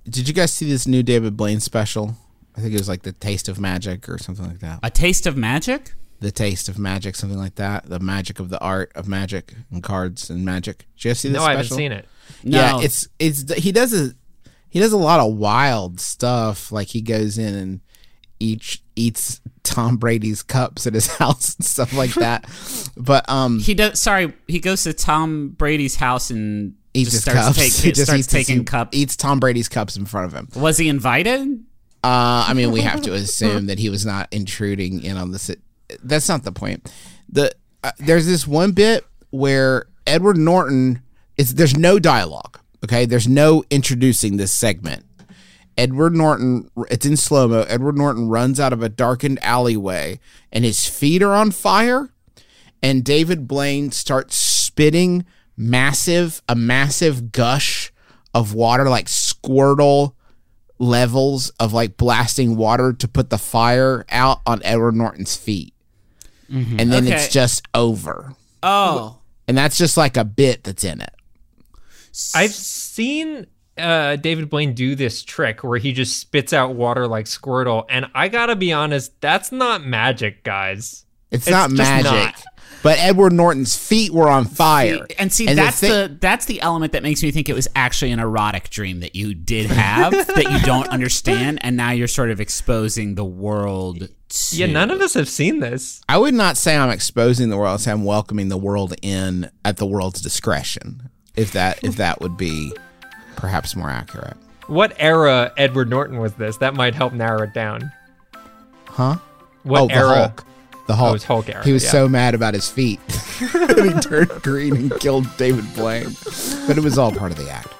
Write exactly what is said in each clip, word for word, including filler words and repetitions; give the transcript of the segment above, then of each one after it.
did you guys see this new David Blaine special? I think it was like The Taste of Magic or something like that. A Taste of Magic? The Taste of Magic, something like that. The magic of the art of magic and cards and magic. Did you guys see this No, special? I haven't seen it. No. Yeah, it's it's he does a he does a lot of wild stuff. Like he goes in and each eats Tom Brady's cups at his house and stuff like that. But um, He does. Sorry, he goes to Tom Brady's house and eats just his starts, cups. take, he just starts eats taking his, cups. eats Tom Brady's cups in front of him. Was he invited? Uh, I mean, we have to assume that he was not intruding in on this. That's not the point. The uh, there's this one bit where Edward Norton is there's no dialogue. Okay, there's no introducing this segment. Edward Norton, it's in slow-mo. Edward Norton runs out of a darkened alleyway and his feet are on fire. And David Blaine starts spitting massive, a massive gush of water, like Squirtle levels of like blasting water to put the fire out on Edward Norton's feet. Mm-hmm. And then Okay. it's just over. Oh. And that's just like a bit that's in it. I've seen uh, David Blaine do this trick where he just spits out water like Squirtle, and I gotta be honest, that's not magic, guys. It's, It's not just magic. not. But Edward Norton's feet were on fire. And see, And the that's thi- the that's the element that makes me think it was actually an erotic dream that you did have that you don't understand, and now you're sort of exposing the world to. Yeah, none of us have seen this. I would not say I'm exposing the world. I say I'm welcoming the world in at the world's discretion. If that if that would be perhaps more accurate. What era Edward Norton was this? That might help narrow it down. Huh? What oh, the era? Hulk. The Hulk. Oh, it was Hulk era, He was yeah. so mad about his feet. And he turned green and killed David Blaine. But it was all part of the act.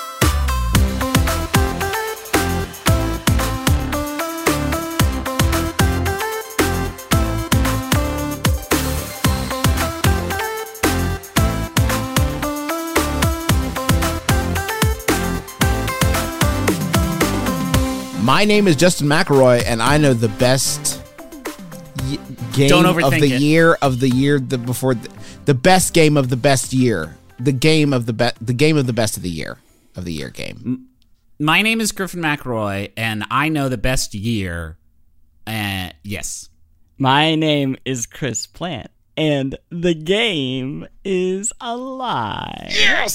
My name is Justin McElroy, and I know the best y- game Don't of overthink the it. year of the year the before the, the best game of the best year, the game of the best, the game of the best of the year of the year game. My name is Griffin McElroy, and I know the best year. Uh, yes. My name is Chris Plant, and the game is alive.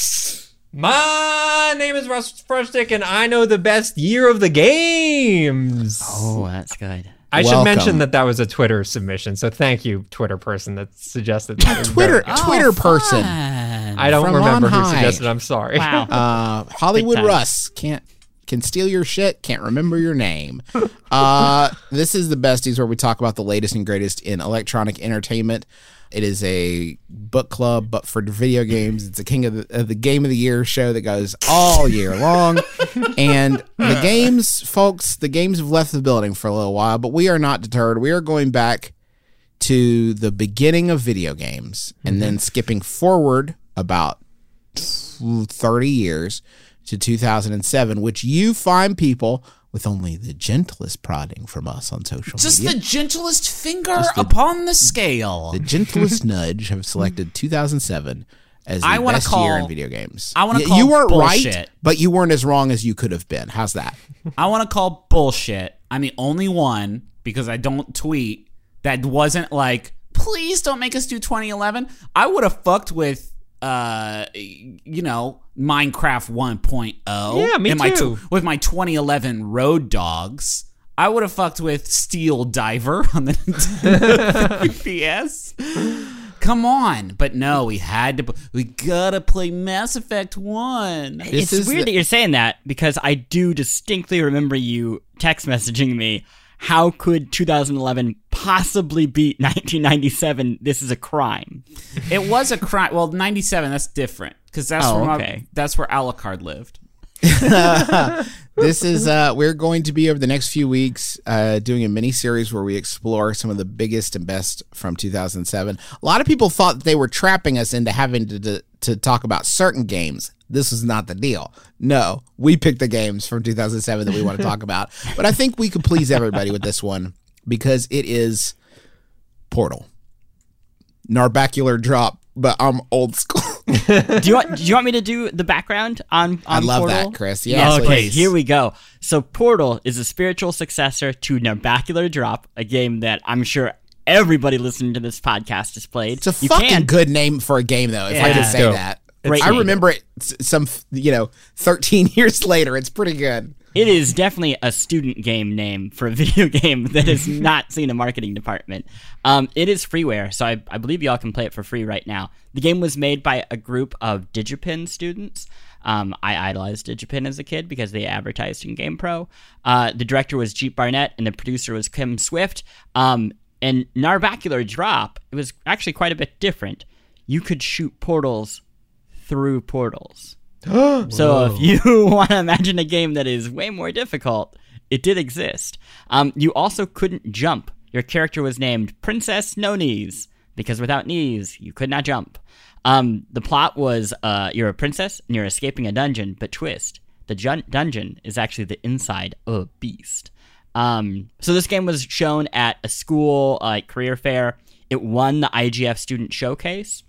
My name is Russ Frushtick, and I know the best year of the games. Oh, that's good. I should Welcome. mention that that was a Twitter submission, so thank you, Twitter person that suggested that. It was Twitter, very- Twitter person, Fun. I don't from remember on who high. suggested. I'm sorry. Wow. uh, Hollywood Big time. Russ can't can steal your shit, can't remember your name. Uh, this is the besties where we talk about the latest and greatest in electronic entertainment. It is a book club, but for video games. It's a King of the, uh, the Game of the Year show that goes all year long. And the games, folks, the games have left the building for a little while, but we are not deterred. We are going back to the beginning of video games and then skipping forward about thirty years to two thousand seven, which you find people with only the gentlest prodding from us on social Just media. the gentlest finger Just the- upon the scale. The gentlest nudge have selected two thousand seven as the I wanna best call- year in video games. I wanna Y- call you weren't bullshit. right, but you weren't as wrong as you could have been. How's that? I want to call bullshit. I'm the only one, because I don't tweet, that wasn't like, please don't make us do twenty eleven. I would have fucked with, uh, you know, Minecraft one point oh. Yeah, me in my too. with my twenty eleven Road Dogs. I would have fucked with Steel Diver on the Nintendo three D S. Come on. But no, we had to, we gotta play Mass Effect one. This it's is weird the- that you're saying that because I do distinctly remember you text messaging me, how could two thousand eleven possibly beat nineteen ninety-seven? This is a crime. It was a crime. Well, ninety-seven, that's different. Because that's, Oh, where my- okay. that's where Alucard lived. This is uh we're going to be over the next few weeks uh doing a mini series where we explore some of the biggest and best from two thousand seven. A lot of people thought that they were trapping us into having to to, to talk about certain games. This was not the deal. No, we picked the games from two thousand seven that we want to talk about. But I think we could please everybody with this one because it is Portal. Narbacular drop, but I'm old school. do you want do you want me to do the background on, on I love Portal? that, Chris. Yeah, okay, please. here we go. So Portal is a spiritual successor to Narbacular Drop, a game that I'm sure everybody listening to this podcast has played. It's a you fucking can, good name for a game, though, if I Yeah. can It's say dope. that. Great I name. remember it s- some, you know, thirteen years later. It's pretty good. It is definitely a student game name for a video game that has not seen a marketing department. Um, it is freeware, so I, I believe y'all can play it for free right now. The game was made by a group of DigiPen students. Um, I idolized DigiPen as a kid because they advertised in GamePro. Uh, the director was Jeep Barnett, and the producer was Kim Swift. Um, and Narbacular Drop, it was actually quite a bit different. You could shoot portals through portals. So if you want to imagine a game that is way more difficult, it did exist. Um, you also couldn't jump. Your character was named Princess No Knees, because without knees, you could not jump. Um, the plot was uh, you're a princess and you're escaping a dungeon, but twist, the jun- dungeon is actually the inside of a beast. Um, so this game was shown at a school like career fair. It won the I G F Student Showcase.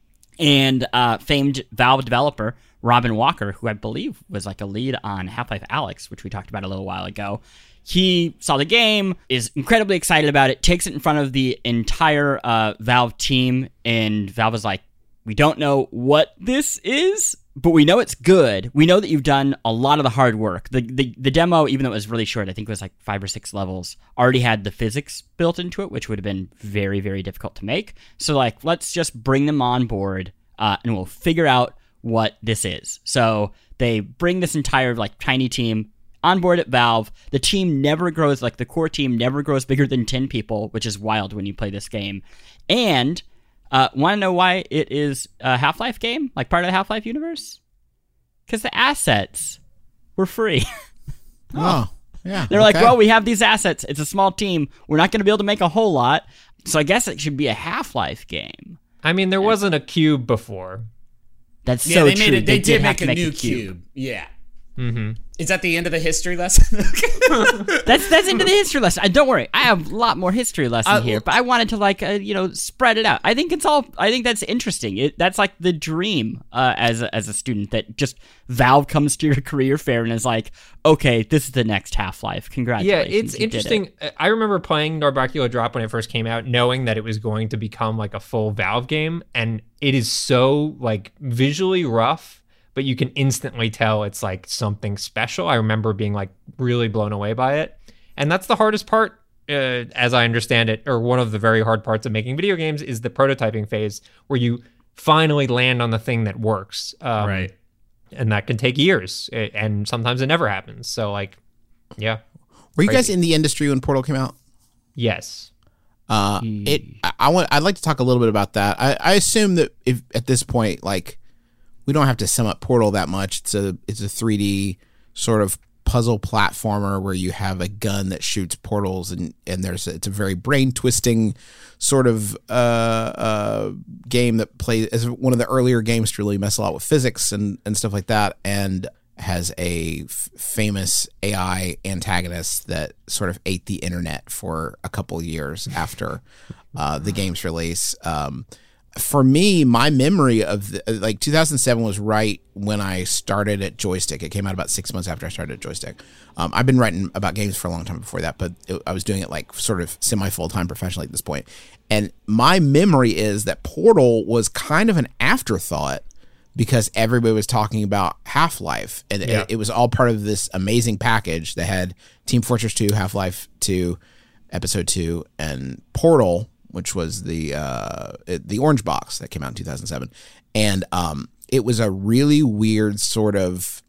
And uh, famed Valve developer Robin Walker, who I believe was like a lead on Half-Life Alyx, which we talked about a little while ago, he saw the game, is incredibly excited about it, takes it in front of the entire uh, Valve team, and Valve was like, we don't know what this is, but we know it's good. We know that you've done a lot of the hard work. The, the the demo, even though it was really short, I think it was like five or six levels, already had the physics built into it, which would have been very, very difficult to make. So like, let's just bring them on board, uh, and we'll figure out what this is. So they bring this entire like tiny team on board at Valve. The team never grows, like the core team never grows bigger than ten people, which is wild when you play this game. And Uh, want to know why it is a Half-Life game? Like part of the Half-Life universe? Because the assets were free. Oh, yeah. They're like, okay. well, we have these assets. It's a small team. We're not going to be able to make a whole lot. So I guess it should be a Half-Life game. I mean, there wasn't a cube before. That's Yeah, so they true. made it. They, did, have make to a make new cube. Yeah. Mm-hmm. Is that the end of the history lesson? That's that's into the history lesson. Uh, don't worry, I have a lot more history lesson Uh, here, but I wanted to like uh, you know spread it out. I think it's all. I think that's interesting. It, that's like the dream uh, as a, as a student that just Valve comes to your career fair and is like, okay, this is the next Half-Life. Yeah, Congratulations. it's you did it. interesting. I remember playing Narbacular Drop when it first came out, knowing that it was going to become like a full Valve game, and it is so like visually rough, but you can instantly tell it's like something special. I remember being like really blown away by it. And that's the hardest part, uh, as I understand it, or one of the very hard parts of making video games is the prototyping phase where you finally land on the thing that works. Um, Right. And that can take years, a- and sometimes it never happens. So like, yeah, Were you guys crazy. in the industry when Portal came out? yes. Uh, it. I, I want. I'd like to talk a little bit about that. I, I assume that if at this point, like, we don't have to sum up Portal that much. It's a it's a three D sort of puzzle platformer where you have a gun that shoots portals, and and there's a, it's a very brain twisting sort of uh, uh, game that plays as one of the earlier games to really mess a lot with physics and and stuff like that, and has a f- famous A I antagonist that sort of ate the internet for a couple years after uh, the game's release. Um, for me, my memory of the, like two thousand seven was right when I started at Joystick. It came out about six months after I started at Joystick. Um, I've been writing about games for a long time before that, but it, I was doing it like sort of semi full time professionally at this point. And my memory is that Portal was kind of an afterthought because everybody was talking about Half-Life, and Yeah. it, it was all part of this amazing package that had Team Fortress two, Half-Life two, Episode two, and Portal, which was the uh, it- the orange box that came out in two thousand seven. And um, it was a really weird sort of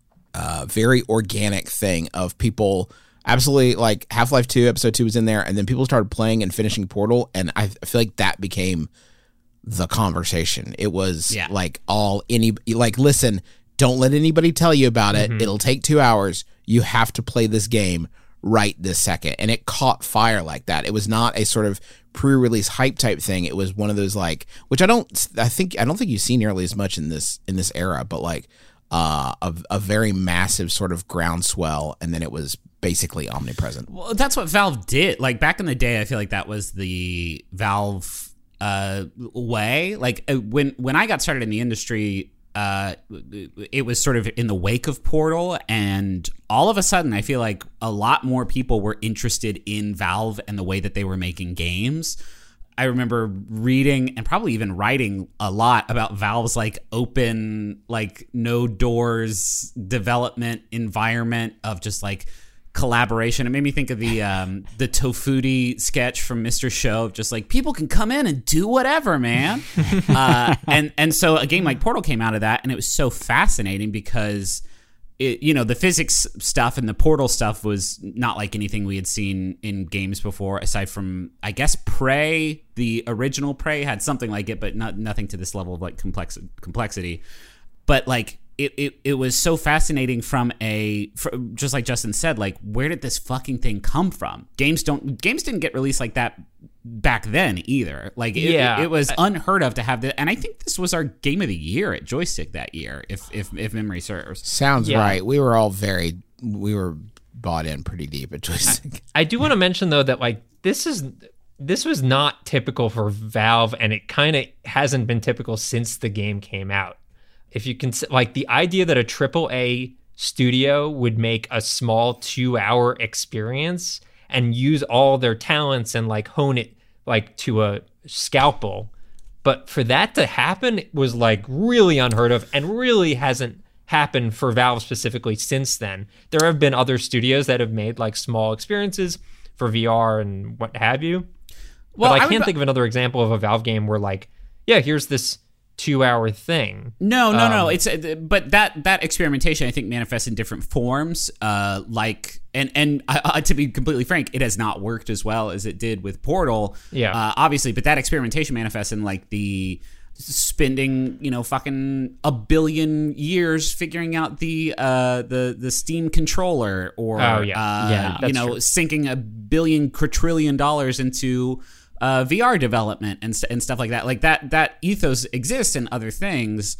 uh, very organic thing of people absolutely like Half-Life two, Episode two was in there, and then people started playing and finishing Portal, and I, I feel like that became the conversation. It was Yeah. like all any like listen, don't let anybody tell you about it. It'll take two hours. You have to play this game right this second. And it caught fire like that. It was not a sort of pre-release hype type thing. It was one of those like, which I don't, I think, I don't think you see nearly as much in this in this era, but like uh, a a very massive sort of groundswell, and then it was basically omnipresent. Well, that's what Valve did. Like back in the day, I feel like that was the Valve uh, way. Like uh, when when I got started in the industry, uh, it was sort of in the wake of Portal, and all of a sudden, I feel like a lot more people were interested in Valve and the way that they were making games. I remember reading and probably even writing a lot about Valve's like open, like no doors development environment of just like collaboration. It made me think of the um, the Tofuti sketch from Mister Show of just like people can come in and do whatever, man. uh, and and so a game like Portal came out of that, and it was so fascinating because it, you know, the physics stuff and the Portal stuff was not like anything we had seen in games before, aside from, I guess, Prey. The original Prey had something like it, but not nothing to this level of like complex complexity. But like it, it, it was so fascinating from a, from, just like Justin said, like where did this fucking thing come from? Games don't games didn't get released like that back then either. Like it, yeah. it, it was unheard of to have that, and I think this was our game of the year at Joystick that year, if if, if memory serves. Sounds Yeah. right. We were all very we were bought in pretty deep at Joystick. I do want to mention though that like this is this was not typical for Valve, and it kind of hasn't been typical since the game came out. If you can, like the idea that a triple A studio would make a small two-hour experience and use all their talents and like hone it like to a scalpel, but for that to happen was like really unheard of, and really hasn't happened for Valve specifically since then. There have been other studios that have made like small experiences for V R and what have you. Well, but I, I can't would- think of another example of a Valve game where like, yeah, here's this two-hour thing. No, no, no. Um, It's uh, but that that experimentation I think manifests in different forms. Uh, like and and uh, uh, to be completely frank, it has not worked as well as it did with Portal. Yeah. uh, obviously, but that experimentation manifests in like the spending, you know, fucking a billion years figuring out the uh the the Steam controller, or Oh, yeah. uh, Yeah, you that's know, true. sinking a billion quadrillion dollars into uh, V R development and st- and stuff like that. Like that that ethos exists in other things,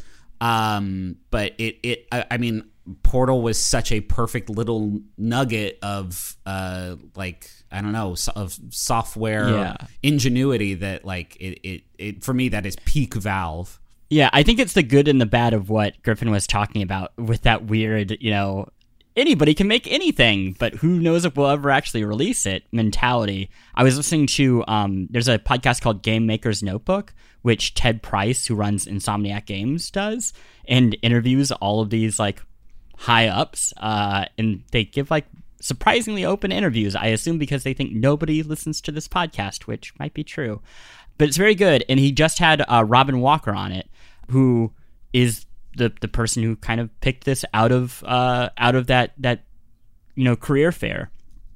um, but it it I, I mean, Portal was such a perfect little nugget of uh like I don't know so, of software Yeah. ingenuity that like it, it it for me that is peak Valve. Yeah, I think it's the good and the bad of what Griffin was talking about with that weird, you know, anybody can make anything, but who knows if we'll ever actually release it mentality. I was listening to, um, there's a podcast called Game Maker's Notebook, which Ted Price, who runs Insomniac Games, does, and interviews all of these, like, high-ups, uh, and they give, like, surprisingly open interviews, I assume because they think nobody listens to this podcast, which might be true. But it's very good, and he just had uh, Robin Walker on it, who is the the person who kind of picked this out of uh, out of that that you know career fair.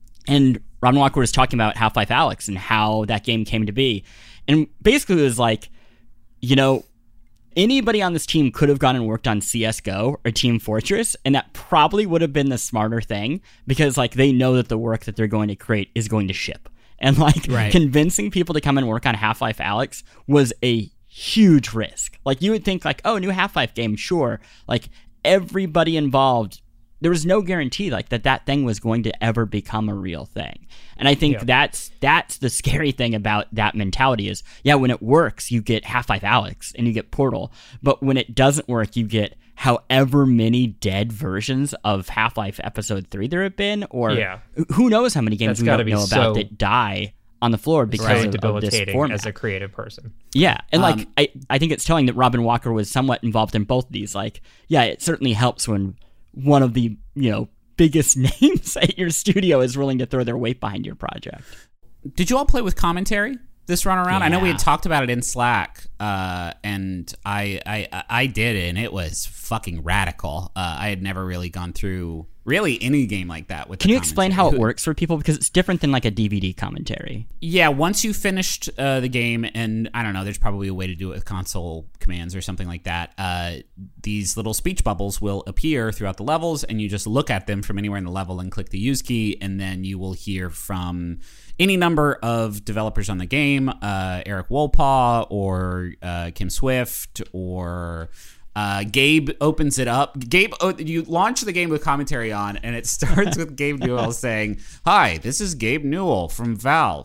And Robin Walker was talking about Half-Life Alyx and how that game came to be, and basically it was like, you know, anybody on this team could have gone and worked on C S G O or Team Fortress, and that probably would have been the smarter thing, because like they know that the work that they're going to create is going to ship. And like Right. convincing people to come and work on Half-Life Alyx was a huge risk. Like you would think like, oh, new Half-Life game, sure. Like everybody involved, there was no guarantee like that that thing was going to ever become a real thing. And I think Yeah. that's that's the scary thing about that mentality is, yeah, when it works, you get Half-Life Alyx and you get Portal. But when it doesn't work, you get however many dead versions of Half-Life Episode three there have been, or Yeah. who knows how many games That's we gotta don't be know about so- that die on the floor because So of, of this debilitating format. as a creative person. Yeah, and like Um, I, I think it's telling that Robin Walker was somewhat involved in both of these. Like, yeah, it certainly helps when one of the, you know, biggest names at your studio is willing to throw their weight behind your project. Did you all play with commentary this run around? I know we had Yeah. talked about it in Slack, uh, and I, I I did it, and it was fucking radical. Uh, I had never really gone through really any game like that with. Can the you explain how it commentary. works for people? Because it's different than like a D V D commentary. Yeah, once you finished uh, the game, and I don't know, there's probably a way to do it with console commands or something like that. Uh, these little speech bubbles will appear throughout the levels, and you just look at them from anywhere in the level and click the use key, and then you will hear from any number of developers on the game, uh, Eric Wolpaw or uh, Kim Swift or. Uh, Gabe opens it up. Gabe, oh, you launch the game with commentary on, and it starts with Gabe Newell saying, "Hi, this is Gabe Newell from Valve.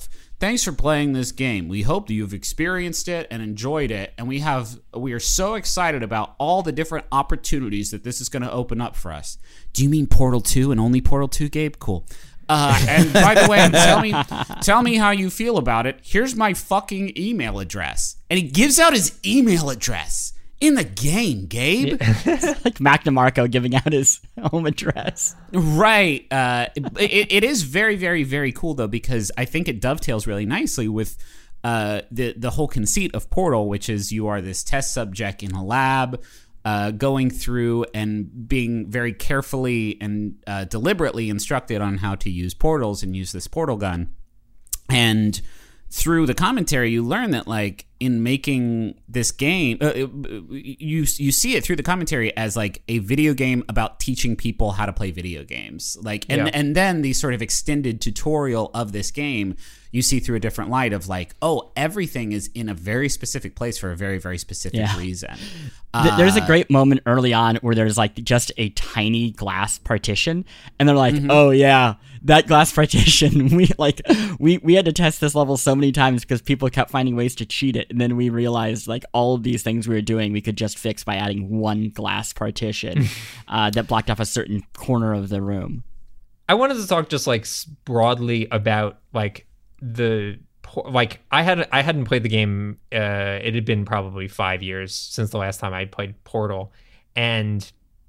Thanks for playing this game. We hope that you've experienced it and enjoyed it, and we have we are so excited about all the different opportunities that this is going to open up for us. Do you mean Portal two and only Portal two, Gabe? Cool. Uh, and by the way, tell me tell me how you feel about it. Here's my fucking email address. And he gives out his email address in the game, Gabe. Like Mac DeMarco giving out his home address. Right. Uh, it, it is very, very, very cool, though, because I think it dovetails really nicely with uh, the, the whole conceit of Portal, which is you are this test subject in a lab, uh, going through and being very carefully and uh, deliberately instructed on how to use portals and use this portal gun. And through the commentary, you learn that, like, in making this game, uh, you you see it through the commentary as like a video game about teaching people how to play video games. Like, and Yeah. and then the sort of extended tutorial of this game, you see through a different light of like, oh, everything is in a very specific place for a very, very specific Yeah. reason. Th- There's a Uh, great moment early on where there's like just a tiny glass partition, and they're Mm-hmm. like, "Oh yeah, that glass partition. We like we we had to test this level so many times because people kept finding ways to cheat it, and then we realized like all of these things we were doing we could just fix by adding one glass partition uh, that blocked off a certain corner of the room." I wanted to talk just like s- broadly about like the por- like I had I hadn't played the game. Uh, it had been probably five years since the last time I played Portal, and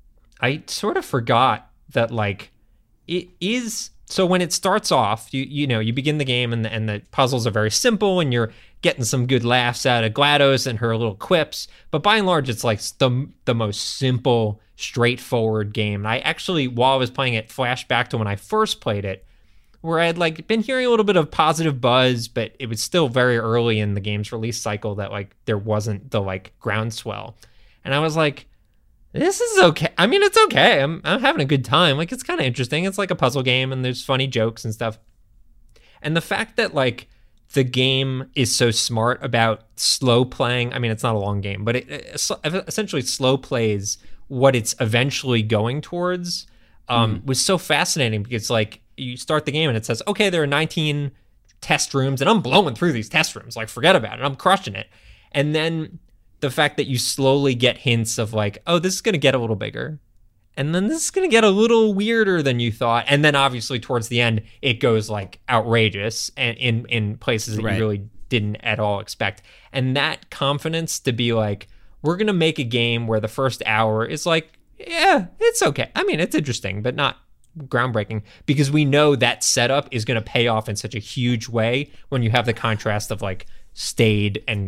I sort of forgot that like it is. So when it starts off, you you know you begin the game and the, and the puzzles are very simple and you're getting some good laughs out of GLaDOS and her little quips. But by and large, it's like the the most simple, straightforward game. And I actually, while I was playing it, flashed back to when I first played it, where I had like been hearing a little bit of positive buzz, but it was still very early in the game's release cycle that like there wasn't the like groundswell. And I was like, this is okay. I mean, it's okay. I'm I'm having a good time. Like, it's kind of interesting. It's like a puzzle game and there's funny jokes and stuff. And the fact that like the game is so smart about slow playing. I mean, it's not a long game, but it, it essentially slow plays what it's eventually going towards. Um, mm. was so fascinating because like you start the game and it says, okay, there are nineteen test rooms and I'm blowing through these test rooms. Like, forget about it. I'm crushing it. And then the fact that you slowly get hints of like, oh, this is going to get a little bigger. And then this is going to get a little weirder than you thought. And then obviously towards the end, it goes like outrageous and in, in places that right. you really didn't at all expect. And that confidence to be like, we're going to make a game where the first hour is like, yeah, it's okay. I mean, it's interesting, but not groundbreaking, because we know that setup is going to pay off in such a huge way when you have the contrast of like staid and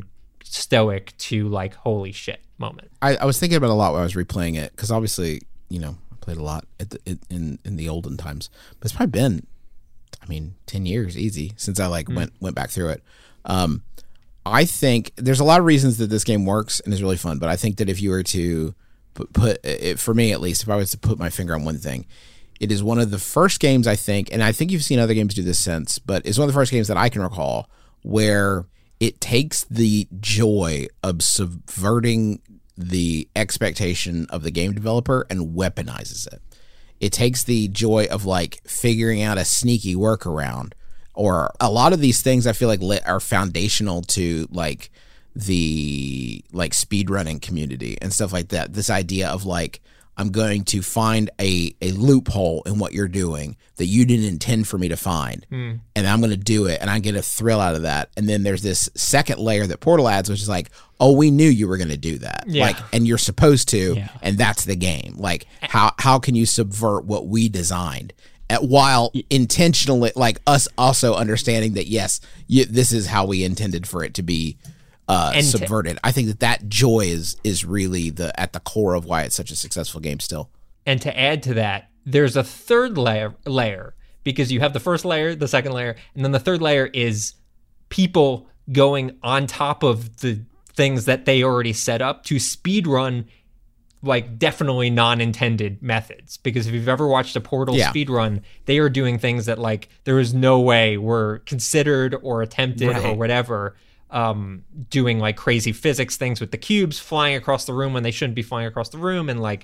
stoic to like holy shit moment. I, I was thinking about it a lot while I was replaying it, because obviously, you know, I played a lot at the, in in the olden times, but it's probably been, I mean, ten years easy since I like mm. went went back through it. Um, I think there's a lot of reasons that this game works and is really fun, but I think that if you were to put, put it, for me at least, if I was to put my finger on one thing, it is one of the first games I think, and I think you've seen other games do this since, but it's one of the first games that I can recall where it takes the joy of subverting the expectation of the game developer and weaponizes it. It takes the joy of like figuring out a sneaky workaround, or a lot of these things I feel like are foundational to like the like speedrunning community and stuff like that. This idea of like, I'm going to find a, a loophole in what you're doing that you didn't intend for me to find. Mm. And I'm going to do it. And I get a thrill out of that. And then there's this second layer that Portal adds, which is like, oh, we knew you were going to do that. Yeah. Like, and you're supposed to, yeah. and that's the game. Like, how, how can you subvert what we designed at, while intentionally, like us also understanding that, yes, you, this is how we intended for it to be Uh, and subverted. To, I think that that joy is is really the at the core of why it's such a successful game still. And to add to that, there's a third layer layer because you have the first layer, the second layer, and then the third layer is people going on top of the things that they already set up to speedrun like definitely non-intended methods. Because if you've ever watched a Portal yeah. speedrun, they are doing things that like there is no way were considered or attempted right. or whatever. Um, doing like crazy physics things with the cubes flying across the room when they shouldn't be flying across the room, and like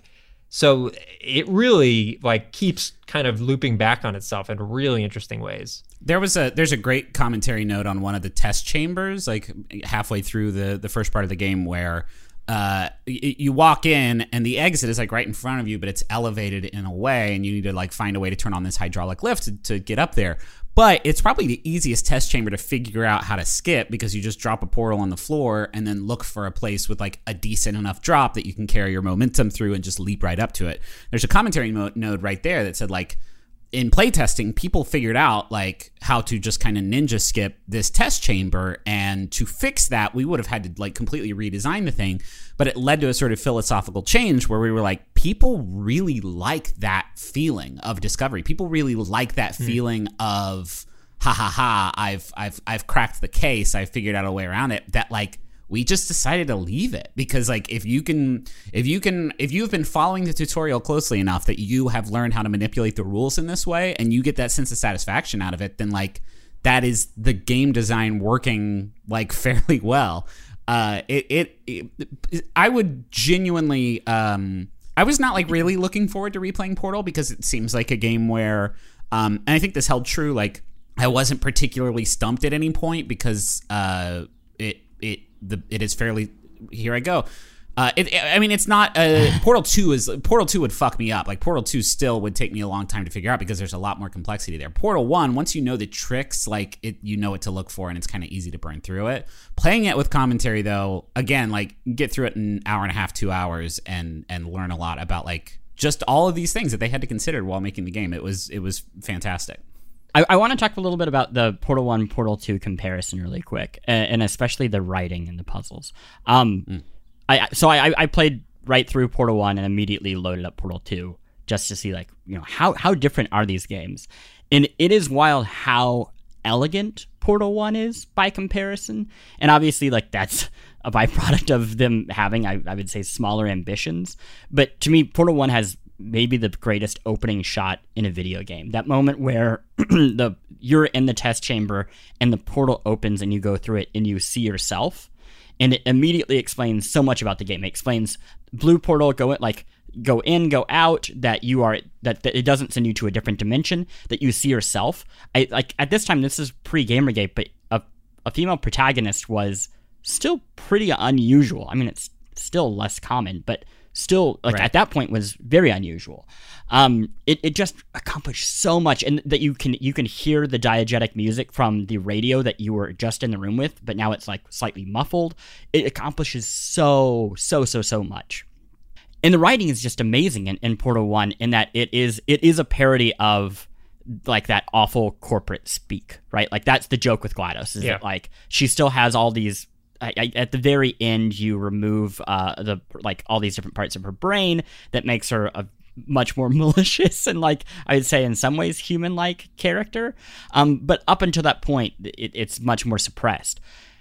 So it really like keeps kind of looping back on itself in really interesting ways. There was a there's a great commentary note on one of the test chambers, like halfway through the the first part of the game, where uh, y- you walk in and the exit is like right in front of you, but it's elevated in a way, and you need to like find a way to turn on this hydraulic lift to, to get up there. But it's probably the easiest test chamber to figure out how to skip, because you just drop a portal on the floor and then look for a place with like a decent enough drop that you can carry your momentum through and just leap right up to it. There's a commentary mo- node right there that said like, in playtesting, people figured out like how to just kind of ninja skip this test chamber, and to fix that, we would have had to like completely redesign the thing. But it led to a sort of philosophical change where we were like, people really like that feeling of discovery. People really like that mm. feeling of ha ha ha. I've I've I've cracked the case. I figured out a way around it. That like. We just decided to leave it because like if you can if you can if you've been following the tutorial closely enough that you have learned how to manipulate the rules in this way and you get that sense of satisfaction out of it, then like that is the game design working like fairly well. Uh, it, it, it I would genuinely um, I was not like really looking forward to replaying Portal because it seems like a game where um, and I think this held true, like I wasn't particularly stumped at any point because uh, it it The, it is fairly here I go. Uh, it, I mean, it's not uh, Portal two is Portal two would fuck me up. Like Portal two still would take me a long time to figure out because there's a lot more complexity there. Portal one, once you know the tricks, like it, you know what to look for, and it's kind of easy to burn through it. Playing it with commentary, though, again, like get through it in an hour and a half, two hours, and and learn a lot about like just all of these things that they had to consider while making the game. It was it was fantastic. I, I want to talk a little bit about the Portal one, Portal two comparison really quick, and, and especially the writing and the puzzles. Um, mm. I so I, I played right through Portal one and immediately loaded up Portal two just to see like you know how how different are these games, and it is wild how elegant Portal one is by comparison, and obviously like that's a byproduct of them having I, I would say smaller ambitions. But to me, Portal one has maybe the greatest opening shot in a video game. That moment where the you're in the test chamber and the portal opens and you go through it and you see yourself, and it immediately explains so much about the game. It explains blue portal, go in, like go in, go out, that you are that, that it doesn't send you to a different dimension, that you see yourself. I like at this time, this is pre-Gamergate, but a, a female protagonist was still pretty unusual. I mean, it's still less common, but still like right. at that point was very unusual. Um, it, it just accomplished so much, and that you can you can hear the diegetic music from the radio that you were just in the room with, but now it's like slightly muffled. It accomplishes so so so so much, and the writing is just amazing in, in Portal one in that it is it is a parody of like that awful corporate speak, right? Like that's the joke with GLaDOS is yeah. that like she still has all these. I, I, at the very end, you remove uh, the like all these different parts of her brain that makes her a much more malicious and like I would say in some ways human-like character. Um, but up until that point, it, it's much more suppressed.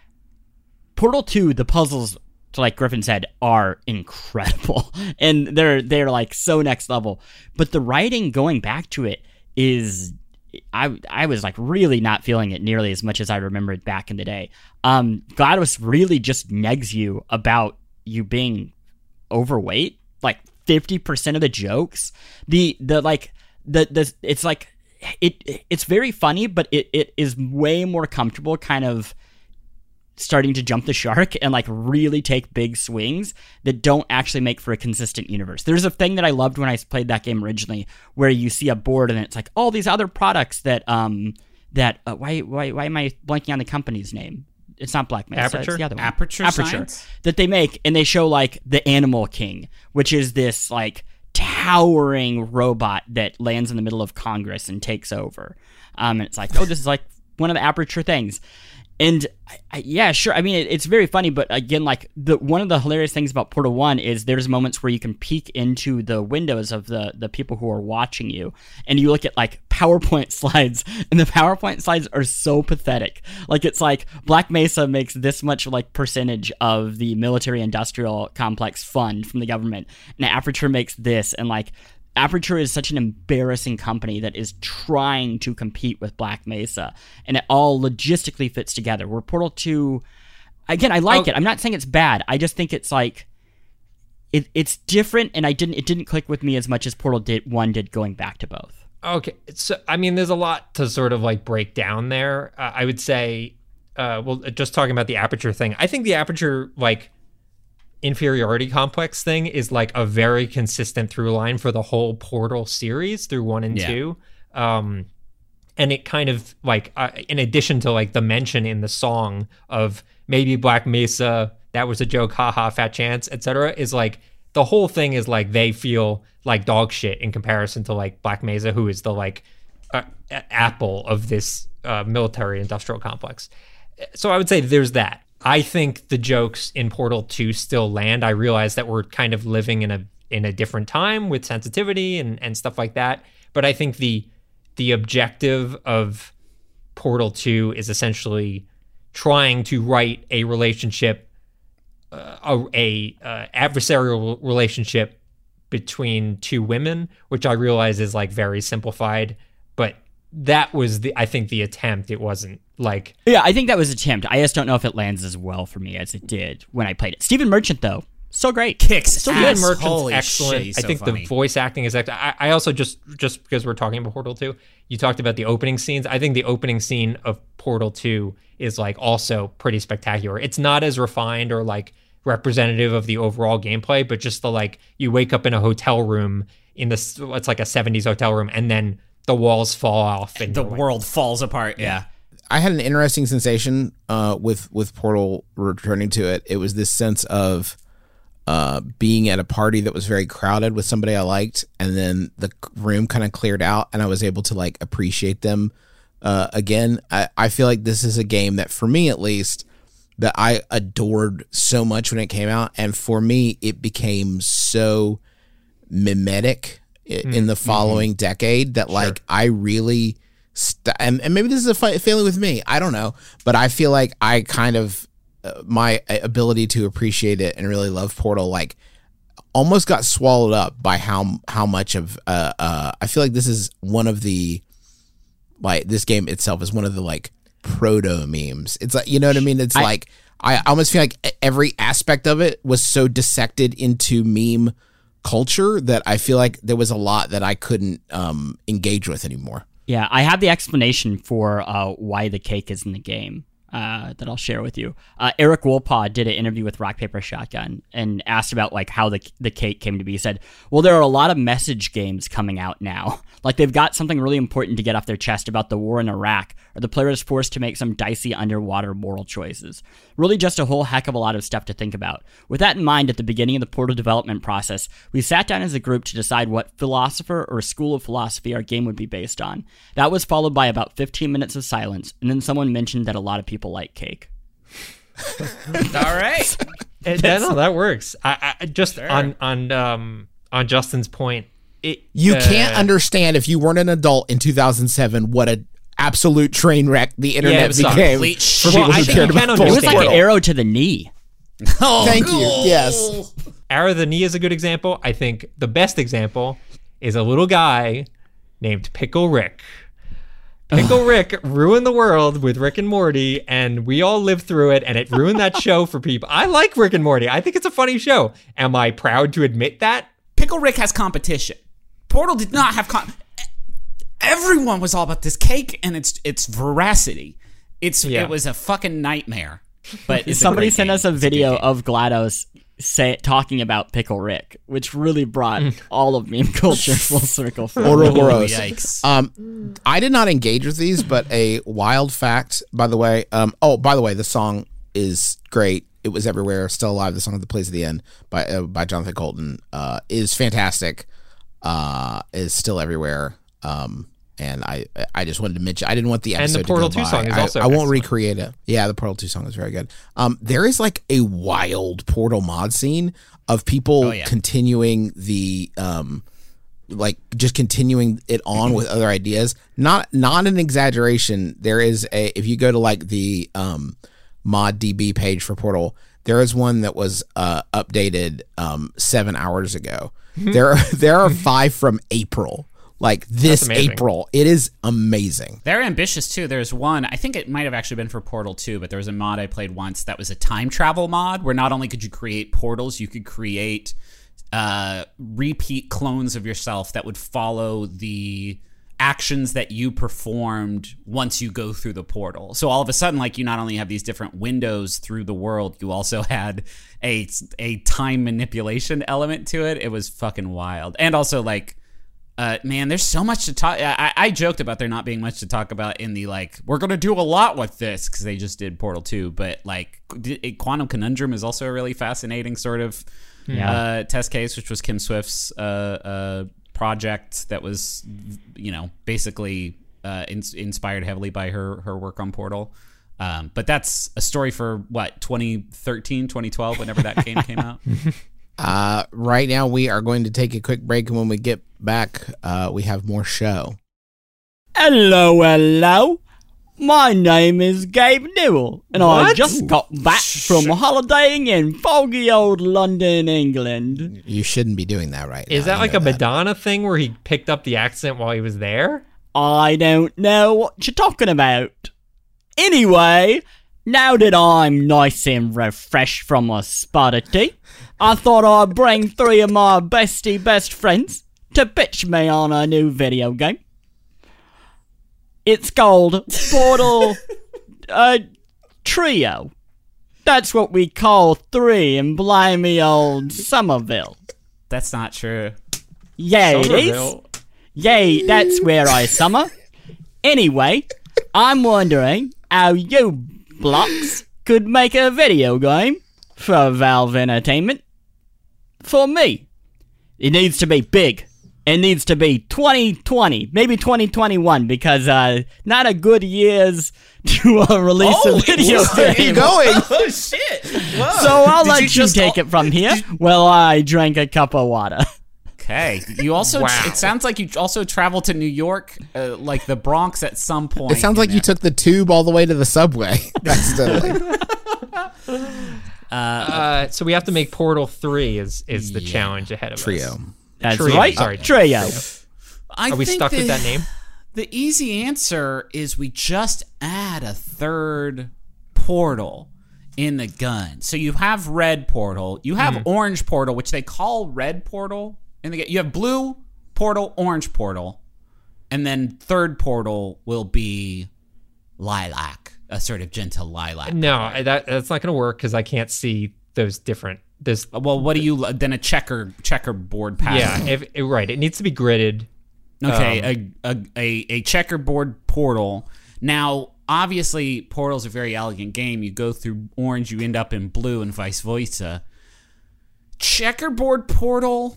Portal two, the puzzles, like Griffin said, are incredible, and they're they're like so next level. But the writing going back to it is. I I was like really not feeling it nearly as much as I remembered back in the day. Um, GLaDOS really just negs you about you being overweight. Like fifty percent of the jokes, the the like the the it's like it it's very funny, but it, it is way more comfortable kind of starting to jump the shark and like really take big swings that don't actually make for a consistent universe. There's a thing that I loved when I played that game originally where you see a board and it's like all these other products that um that uh, why why why am I blanking on the company's name? It's not Black Mesa. Aperture? It's the other one. Aperture, Aperture Science? that they make, and they show like the Animal King, which is this like towering robot that lands in the middle of Congress and takes over. Um, and it's like, oh, this is like one of the Aperture things. And I, I, yeah, sure. I mean, it, it's very funny, but again, like the one of the hilarious things about Portal one is there's moments where you can peek into the windows of the the people who are watching you, and you look at like PowerPoint slides, and the PowerPoint slides are so pathetic. Like it's like Black Mesa makes this much like percentage of the military-industrial complex fund from the government, and Aperture makes this, and like. Aperture is such an embarrassing company that is trying to compete with Black Mesa, and it all logistically fits together. Where Portal two, again, I like oh. it. I'm not saying it's bad. I just think it's like it, it's different, and I didn't it didn't click with me as much as Portal did one did going back to both. Okay, so I mean, there's a lot to sort of like break down there. Uh, I would say, uh, well, just talking about the Aperture thing, I think the Aperture like inferiority complex thing is like a very consistent through line for the whole Portal series through one and Yeah. two. Um, and it kind of like, uh, in addition to like the mention in the song of maybe Black Mesa, that was a joke, haha, fat chance, et cetera, is like the whole thing is like they feel like dog shit in comparison to like Black Mesa, who is the like uh, apple of this uh, military industrial complex. So I would say there's that. I think the jokes in Portal two still land. I realize that we're kind of living in a in a different time with sensitivity and, and stuff like that. But I think the the objective of Portal two is essentially trying to write a relationship, uh, a, a uh, adversarial relationship between two women, which I realize is like very simplified, but that was the I think the attempt. It wasn't like Yeah, I think that was an attempt. I just don't know if it lands as well for me as it did when I played it. Stephen Merchant, though, so great. Kicks So ass. good. Stephen Merchant's Holy excellent. shit, he's I so think funny. the voice acting is excellent. I, I also just just because we're talking about Portal two, you talked about the opening scenes. I think the opening scene of Portal two is like also pretty spectacular. It's not as refined or like representative of the overall gameplay, but just the like you wake up in a hotel room in this it's like a seventies hotel room, and then the walls fall off and The you're like, world falls apart. Yeah. I had an interesting sensation uh, with with Portal returning to it. It was this sense of uh, being at a party that was very crowded with somebody I liked, and then the room kind of cleared out, and I was able to like appreciate them uh, again. I, I feel like this is a game that, for me at least, that I adored so much when it came out, and for me, it became so mimetic i- in the following decade that like I really. St- and, and maybe this is a fi- failing with me. I don't know, but I feel like I kind of uh, my ability to appreciate it and really love Portal like almost got swallowed up by how how much of uh, uh I feel like this is one of the like this game itself is one of the like proto memes. It's like, you know what I mean? It's I- like I almost feel like every aspect of it was so dissected into meme culture that I feel like there was a lot that I couldn't um engage with anymore. Yeah, I have the explanation for uh, why the cake is in the game uh, that I'll share with you. Uh, Eric Wolpaw did an interview with Rock Paper Shotgun and asked about like how the the cake came to be. He said, "Well, there are a lot of message games coming out now. Like they've got something really important to get off their chest about the war in Iraq, or the player is forced to make some dicey underwater moral choices. Really, just a whole heck of a lot of stuff to think about. With that in mind, at the beginning of the Portal development process, we sat down as a group to decide what philosopher or school of philosophy our game would be based on. That was followed by about fifteen minutes of silence, and then someone mentioned that a lot of people like cake." All right. And, yeah, no, that works. I, I just on on um on Justin's point, it You uh, can't understand if you weren't an adult in two thousand seven what a absolute train wreck the internet it was a became complete for shit. people Well, I who think cared you can about It was understand like Portal. an arrow to the knee. Oh, Thank you. cool. Yes. Arrow the Knee is a good example. I think the best example is a little guy named Pickle Rick. Pickle Rick ruined the world with Rick and Morty, and we all lived through it, and it ruined that show for people. I like Rick and Morty. I think it's a funny show. Am I proud to admit that? Pickle Rick has competition. Portal did not have com- everyone was all about this cake and its its veracity. It's Yeah. it was a fucking nightmare. But it's a Somebody great sent game. us a It's good video game. of GLaDOS say talking about Pickle Rick, which really brought all of meme culture full circle. For me. Ouroboros. Yikes. Um, I did not engage with these, but a wild fact, by the way. Um, oh, by the way, the song is great. It Was Everywhere, Still Alive. The song that plays at the end by uh, by Jonathan Colton uh, is fantastic. Uh, is still everywhere. Um, and I I just wanted to mention. I didn't want the And episode the Portal to go two by. song is I, also I won't excellent. recreate it. Yeah, the Portal two song is very good. Um, there is like a wild Portal mod scene of people Oh, yeah. continuing the um. like just continuing it on with other ideas. Not not an exaggeration. There is a if you go to like the um mod D B page for Portal, there is one that was uh updated um seven hours ago. there are there are five from April. Like this amazing. April. It is amazing. They're ambitious too. There's one, I think it might have actually been for Portal two, but there was a mod I played once that was a time travel mod where not only could you create portals, you could create uh, repeat clones of yourself that would follow the actions that you performed once you go through the portal. So all of a sudden, like, you not only have these different windows through the world, you also had a a time manipulation element to it. It was fucking wild. And also, like, uh, man, there's so much to talk. I, I joked about there not being much to talk about in the, like, we're going to do a lot with this because they just did Portal two. But, like, Quantum Conundrum is also a really fascinating sort of Yeah. uh, test case, which was Kim Swift's uh, uh, project that was, you know, basically uh, in- inspired heavily by her her work on Portal. Um, but that's a story for what, twenty thirteen, twenty twelve, whenever that game came out. Uh, right now, we are going to take a quick break, and when we get back, uh, we have more show. Hello, hello. My name is Gabe Newell, and I What? just got back from holidaying in foggy old London, England. You shouldn't be doing that right Is now. that You like know a that. Madonna thing where he picked up the accent while he was there? I don't know what you're talking about. Anyway, now that I'm nice and refreshed from a spot of tea, I thought I'd bring three of my bestie best friends to pitch me on a new video game. It's called Portal uh, Trio. That's what we call three in blimey old Somerville. That's not true. Yeah, it is. Somerville. Yay, that's where I summer. Anyway, I'm wondering how you blocks could make a video game for Valve Entertainment. For me, it needs to be big. It needs to be twenty twenty, maybe twenty twenty-one, because uh, not a good year's to uh, release Oh, a video Where are you game. going? Oh, shit. Whoa. So I'll Did let you you, just take al- it from here while I drink a cup of water. Okay. You also, Wow. it sounds like you also traveled to New York, uh, like the Bronx at some point. It sounds in like you there. took the tube all the way to the subway. Accidentally. Uh, so we have to make Portal three is is the Yeah. challenge ahead of us. Trio. That's Trio, right, sorry. Trio. I Are we think stuck the, with that name? The easy answer is we just add a third portal in the gun. So you have red portal, you have orange portal, which they call red portal in the game. You have blue portal, orange portal, and then third portal will be lilac, a sort of gentle lilac. No, I- that that's not going to work because I can't see those different. This Well, what do you then a checker checkerboard pattern? yeah, if, it- right. It needs to be gridded. Okay, Um, a, a a a checkerboard portal. Now, obviously, Portal's a very elegant game. You go through orange, you end up in blue, and vice versa. Checkerboard portal,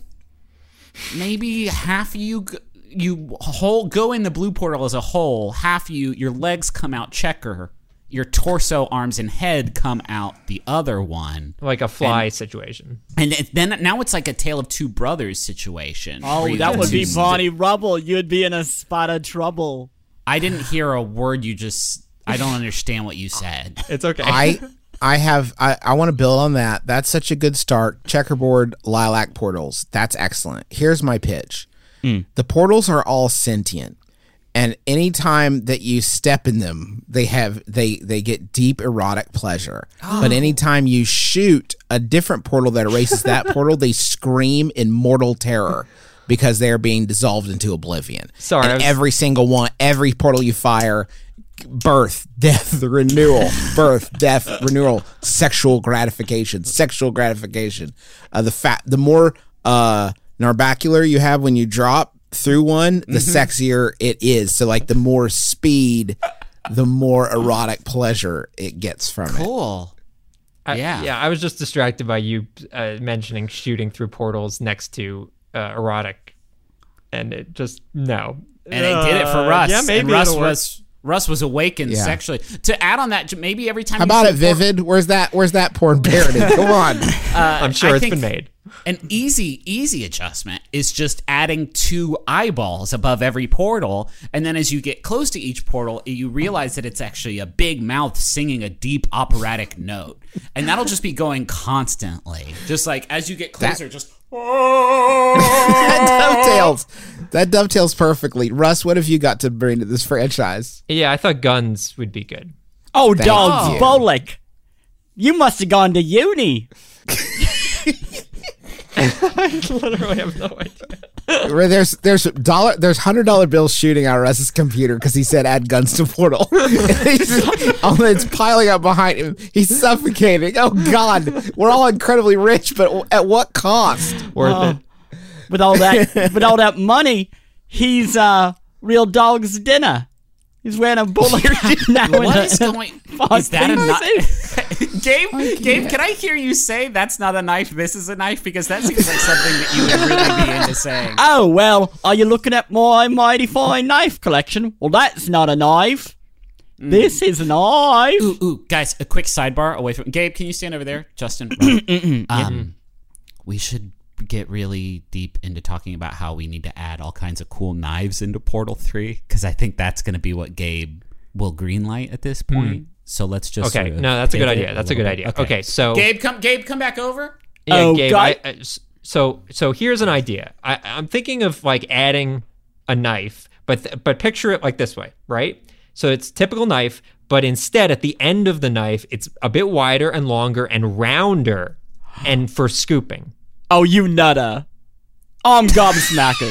maybe half you g- you whole go in the blue portal as a whole. Half you your legs come out checker. Your torso, arms, and head come out the other one. Like a fly situation. And it- then now it's like a Tale of Two Brothers situation. Oh, where you that get would be to- Bonnie Rubble. You'd be in a spot of trouble. I didn't hear a word you just. I don't understand what you said. It's okay. I I have I, I want to build on that. That's such a good start. Checkerboard lilac portals. That's excellent. Here's my pitch. The portals are all sentient. And anytime that you step in them, they have they they get deep erotic pleasure. But anytime you shoot a different portal that erases that portal, they scream in mortal terror because they are being dissolved into oblivion. Sorry, And I was- every single one, every portal you fire, birth, death, renewal, birth, death, renewal, sexual gratification, sexual gratification. Uh, the fat, the more uh, narbacular you have when you drop through one, the sexier it is. So, like, the more speed, the more erotic pleasure it gets from it. Cool. I, yeah. yeah. I was just distracted by you uh, mentioning shooting through portals next to uh, erotic, and it just no. And they did it for Russ. Yeah, maybe and Russ it'll work. was Russ was awakened Yeah. sexually. To add on that, maybe every time How you about it, shoot por- Vivid? Where's that? Where's that porn parody? Come on. I'm sure I it's think been made. An easy, easy adjustment is just adding two eyeballs above every portal, and then as you get close to each portal, you realize that it's actually a big mouth singing a deep operatic note, and that'll just be going constantly, just like as you get closer, just. that dovetails. That dovetails perfectly. Russ, what have you got to bring to this franchise? Yeah, I thought guns would be good. Oh, Thank dogs, you. Bolek. You must have gone to uni. I literally have no idea. Where there's there's dollar there's hundred dollar bills shooting out of Russ's computer because he said add guns to Portal. Oh, it's piling up behind him. He's suffocating. Oh God, we're all incredibly rich, but at what cost? Worth Oh. it. With all that, with all that money, he's uh, real dog's dinner. He's wearing a bowler suit now. What and is a- going? Fuck, Is that a can you knife? Gabe, Gabe, can I hear you say that's not a knife? This is a knife because that seems like something that you would really be into saying. Oh, well, are you looking at my mighty fine knife collection? Well, that's not a knife. This is a knife. Ooh, ooh, guys, a quick sidebar away from Gabe. Can you stand over there, Justin? Right. um, we should get really deep into talking about how we need to add all kinds of cool knives into Portal three because I think that's going to be what Gabe will greenlight at this point. So let's just Okay, sort of no, that's a good pivot idea. That's a little good bit. idea. Okay, so Gabe, come, Gabe, come back over. yeah, Oh, Gabe, God. I, I- so so here's an idea. I, I'm thinking of like adding a knife, but th- but picture it like this way, right? So it's typical knife, but instead at the end of the knife, it's a bit wider and longer and rounder, and for scooping. Oh, you nutter. I'm gobsmacked.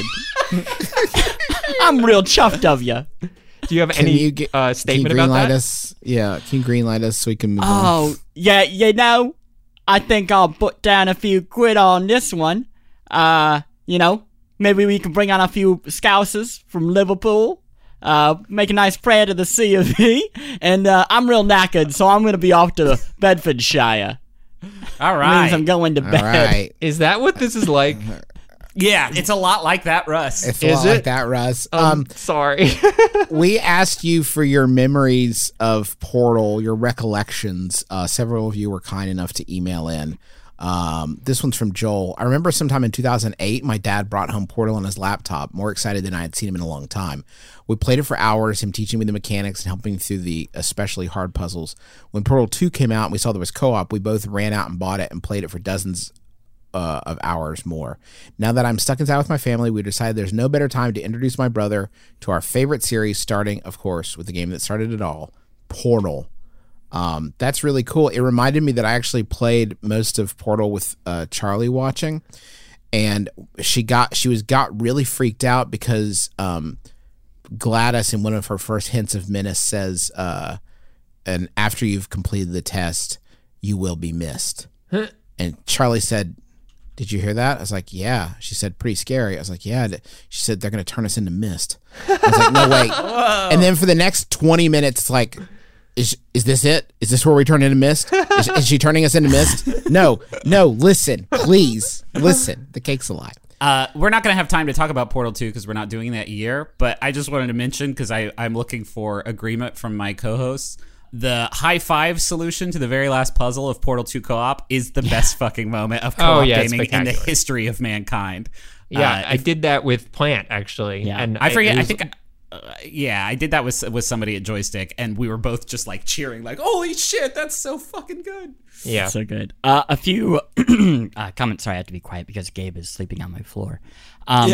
I'm real chuffed of you. Do you have Can any you get, uh, can you statement green about light that? us? Yeah, can you green light us so we can move on? Oh, yeah, you know, I think I'll put down a few quid on this one. Uh, you know, maybe we can bring on a few Scousers from Liverpool. Uh, make a nice prayer to the C of E. And uh, I'm real knackered, so I'm going to be off to Bedfordshire. All Means I'm right. going to All bed. right. Is that what this is like? Yeah, it's a lot like that, Russ. It's a Is lot it? like that, Russ. Um, Um, sorry. we asked you for your memories of Portal, your recollections. Uh, several of you were kind enough to email in. Um, this one's from Joel. I remember sometime in two thousand eight, my dad brought home Portal on his laptop, more excited than I had seen him in a long time. We played it for hours, him teaching me the mechanics and helping me through the especially hard puzzles. When Portal two came out and we saw there was co-op, we both ran out and bought it and played it for dozens Uh, of hours more. Now that I'm stuck inside with my family, we decided there's no better time to introduce my brother to our favorite series, starting, of course, with the game that started it all, Portal. Um, that's really cool. It reminded me that I actually played most of Portal with uh, Charlie watching, and she got she was got really freaked out because um, Gladys, in one of her first hints of menace, says, uh, "And after you've completed the test, you will be missed." And Charlie said, "Did you hear that?" I was like, "Yeah." She said, "Pretty scary." I was like, "Yeah." She said, "They're going to turn us into mist." I was like, "No, wait." And then for the next twenty minutes, it's like, is is this it? Is this where we turn into mist? Is, is she turning us into mist? No, no, listen, please, listen. The cake's a lie. Uh, we're not going to have time to talk about Portal two because we're not doing that year, but I just wanted to mention, because I'm looking for agreement from my co-hosts, the high five solution to the very last puzzle of Portal two co-op is the best fucking moment of co-op Oh, yeah, it's gaming in the spectacular. history of mankind. Yeah, Uh, I did that with Plant actually. Yeah. and I forget. it I was- think, uh, yeah, I did that with with somebody at Joystick, and we were both just like cheering, like, "Holy shit, that's so fucking good!" Yeah. So good. Uh, a few uh, comments. Sorry, I have to be quiet because Gabe is sleeping on my floor. Um,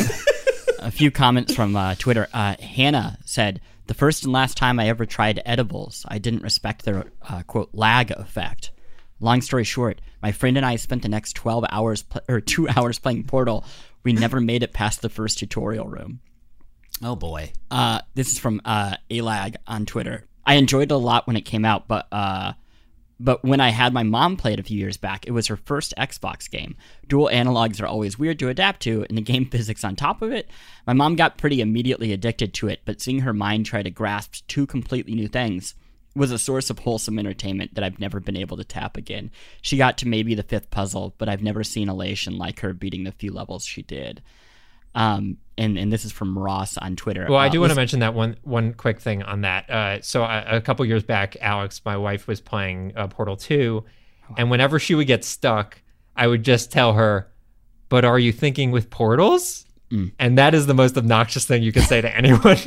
a few comments from uh, Twitter. Uh, Hannah said, "The first and last time I ever tried edibles, I didn't respect their uh, quote lag effect. Long story short, my friend and I spent the next twelve hours pl- or two hours playing Portal. We never made it past the first tutorial room." Oh boy. Uh, this is from uh, Alag on Twitter. I enjoyed it a lot when it came out, but uh, but when I had my mom play it a few years back, it was her first Xbox game. Dual analogs are always weird to adapt to, and the game physics on top of it. My mom got pretty immediately addicted to it, but seeing her mind try to grasp two completely new things was a source of wholesome entertainment that I've never been able to tap again. She got to maybe the fifth puzzle, but I've never seen elation like her beating the few levels she did. Um, and, and this is from Ross on Twitter. Well, I Uh, do want to listen- mention that one one quick thing on that. Uh, so a, a couple years back, Alex, my wife, was playing uh, Portal two, and whenever she would get stuck, I would just tell her, "But are you thinking with portals?" Mm. And that is the most obnoxious thing you can say to anyone.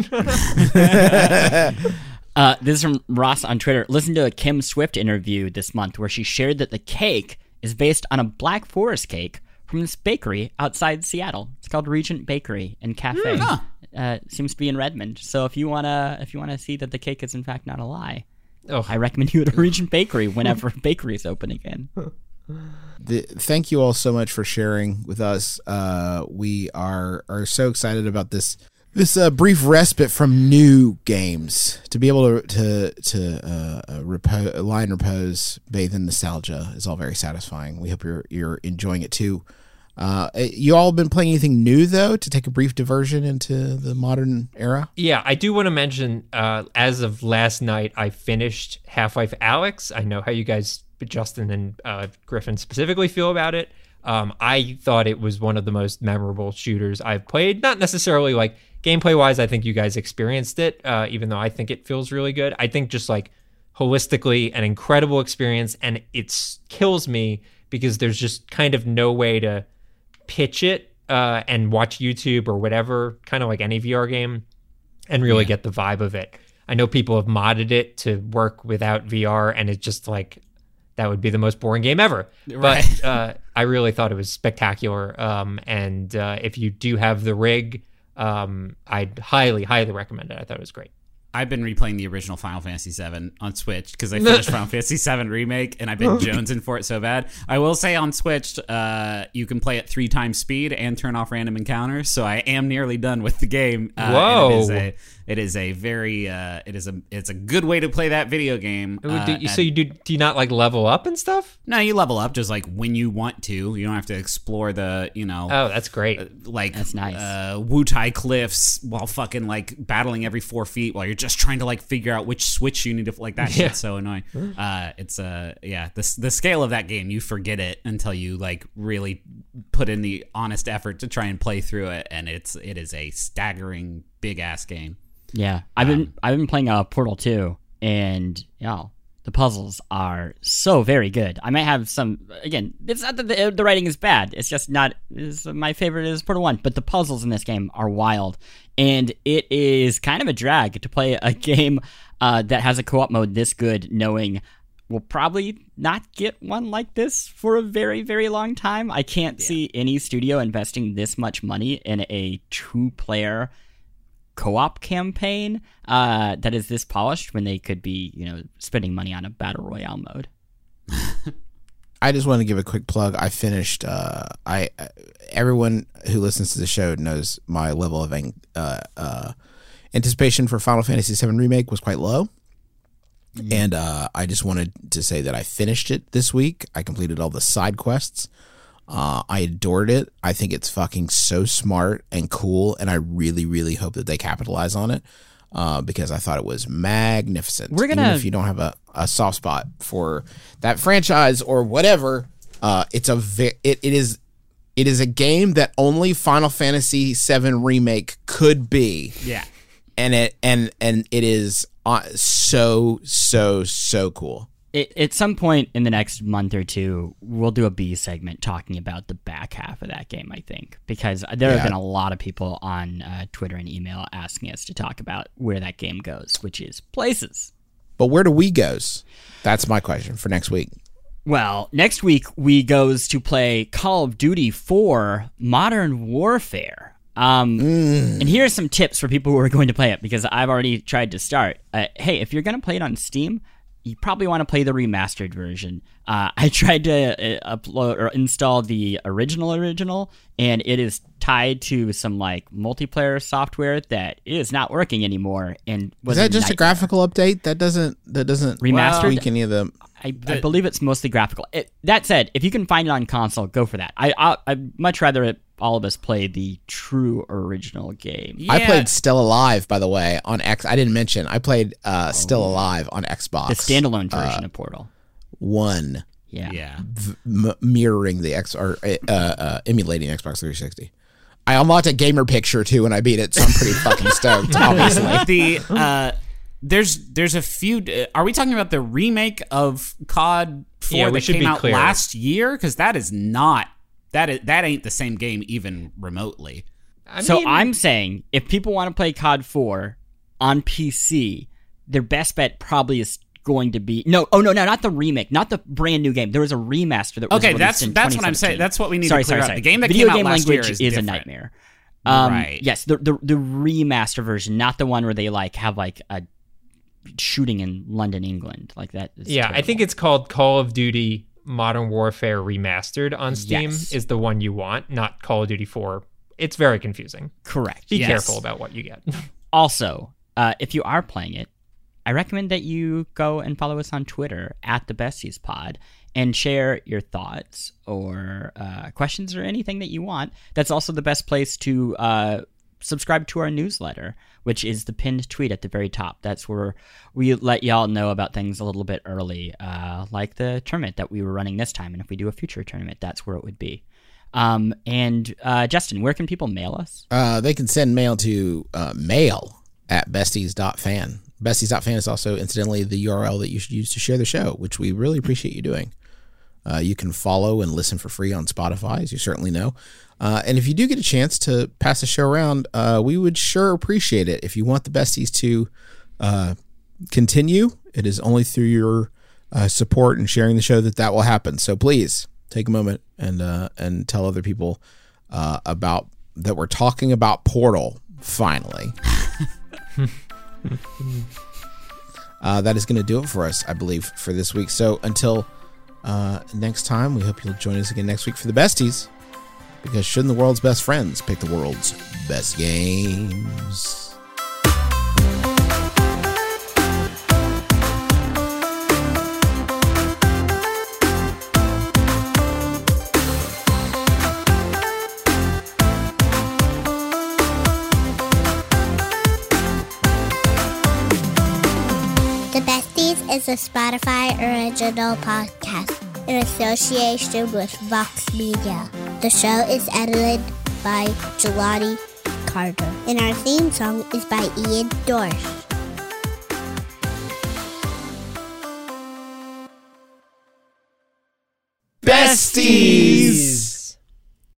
Uh, this is from Ross on Twitter. Listen to a Kim Swift interview this month where she shared that the cake is based on a Black Forest cake from this bakery outside Seattle. It's called Regent Bakery and Cafe. Huh. Uh, it seems to be in Redmond. So if you wanna if you wanna see that the cake is in fact not a lie, Oh, I recommend you go to Regent Bakery whenever bakeries open again. The, thank you all so much for sharing with us. Uh, we are are so excited about this this uh, brief respite from new games to be able to to to uh, uh, repo- lie in repose, bathe in nostalgia is all very satisfying. We hope you're you're enjoying it too. Uh, you all been playing anything new though to take a brief diversion into the modern era? Yeah, I do want to mention. Uh, as of last night, I finished Half-Life Alyx. I know how you guys, Justin and uh, Griffin specifically, feel about it. Um, I thought it was one of the most memorable shooters I've played. Not necessarily like gameplay wise. I think you guys experienced it, uh, even though I think it feels really good. I think just like holistically an incredible experience, and it kills me because there's just kind of no way to pitch it uh, and watch YouTube or whatever, kind of like any V R game, and really yeah. get the vibe of it. I know people have modded it to work without V R, and it's just like, that would be the most boring game ever. Right. But uh, I really thought it was spectacular. Um, and uh, if you do have the rig, um, I'd highly, highly recommend it. I thought it was great. I've been replaying the original Final Fantasy seven on Switch because I finished Final Fantasy seven Remake, and I've been jonesing for it so bad. I will say on Switch, uh, you can play at three times speed and turn off random encounters, so I am nearly done with the game. Uh, Whoa! And it is a, it is a very, uh, it is a, it's a good way to play that video game. Uh, do you, so you do, do you not like level up and stuff? No, you level up just like when you want to. You don't have to explore the, you know. Oh, that's great. Uh, like that's nice. Uh, Wutai cliffs while fucking like battling every four feet while you're just trying to like figure out which switch you need to like that yeah. shit's so annoying. Uh, it's uh yeah the the scale of that game, you forget it until you like really put in the honest effort to try and play through it, and it's it is a staggering big ass game. Yeah, I've been um, I've been playing uh, Portal two, and yeah, the puzzles are so very good. I might have some again. It's not that the, the writing is bad. It's just not. Is my favorite is Portal one, but the puzzles in this game are wild, and it is kind of a drag to play a game uh, that has a co-op mode this good, knowing we'll probably not get one like this for a very very long time. I can't yeah. see any studio investing this much money in a two-player co-op campaign uh, that is this polished when they could be, you know, spending money on a battle royale mode. I just want to give a quick plug. I finished. Uh, I everyone who listens to the show knows my level of uh, uh, anticipation for Final Fantasy seven Remake was quite low, mm-hmm. and uh, I just wanted to say that I finished it this week. I completed all the side quests. Uh, I adored it. I think it's fucking so smart and cool, and I really, really hope that they capitalize on it uh, because I thought it was magnificent. We're gonna, Even if you don't have a, a soft spot for that franchise or whatever, uh, it's a ve- it, it is it is a game that only Final Fantasy seven Remake could be. Yeah, and it and and it is uh, so so so cool. It, at some point in the next month or two, we'll do a B segment talking about the back half of that game, I think, because there yeah. have been a lot of people on uh, Twitter and email asking us to talk about where that game goes, which is places. But where do we goes? That's my question for next week. Well, next week we goes to play Call of Duty four Modern Warfare. Um, mm. And here are some tips for people who are going to play it, because I've already tried to start. Uh, hey, if you're going to play it on Steam, you probably want to play the remastered version. Uh, I tried to uh, upload or install the original original, and it is tied to some like multiplayer software that is not working anymore. And was is that a just nightmare. a graphical update? That doesn't that doesn't remastered tweak any of them. I, I believe it's mostly graphical. It, that said, if you can find it on console, go for that. I I I'd much rather it, all of us play the true original game. Yeah. I played Still Alive, by the way, on X. I didn't mention I played uh, oh. Still Alive on Xbox. The standalone version uh, of Portal. One. Yeah. Yeah. V- m- mirroring the X or uh, uh, emulating Xbox three sixty. I unlocked a gamer picture too, and I beat it, so I'm pretty fucking stoked. Obviously, the uh, there's there's a few. Uh, are we talking about the remake of C O D four yeah, that came out clear. last year? Because that is not that is that ain't the same game even remotely. I so mean, I'm saying if people want to play C O D four on P C, their best bet probably is going to be no. Oh no, no, not the remake, not the brand new game. There was a remaster that was okay. released That's in that's what I'm saying. That's what we need sorry, to clear sorry, up. sorry. The game that Video came game out last language year is, is a different. nightmare. Um, right. Yes, the, the the remaster version, not the one where they like have like a shooting in London, England, like that. Is yeah, terrible. I think it's called Call of Duty Modern Warfare Remastered on Steam Yes. is the one you want, not Call of Duty four. It's very confusing. Correct. Be Yes. careful about what you get. Also, uh, if you are playing it, I recommend that you go and follow us on Twitter at the Besties Pod and share your thoughts or uh, questions or anything that you want. That's also the best place to uh, subscribe to our newsletter, which is the pinned tweet at the very top. That's where we let y'all know about things a little bit early, uh, like the tournament that we were running this time. And if we do a future tournament, that's where it would be. Um, and uh, Justin, where can people mail us? Uh, they can send mail to uh, mail at besties dot fan. besties dot fan is also, incidentally, the U R L that you should use to share the show, which we really appreciate you doing. Uh, you can follow and listen for free on Spotify, as you certainly know. Uh, and if you do get a chance to pass the show around, uh, we would sure appreciate it. If you want the Besties to uh, continue, it is only through your uh, support and sharing the show that that will happen. So please take a moment and uh, and tell other people uh, about that we're talking about Portal, finally. uh, that is going to do it for us, I believe, for this week. So until uh, next time, we hope you'll join us again next week for the Besties. Because shouldn't the world's best friends pick the world's best games? The Besties is a Spotify original podcast in association with Vox Media. The show is edited by Jelani Carter, and our theme song is by Ian Dorsch. Besties!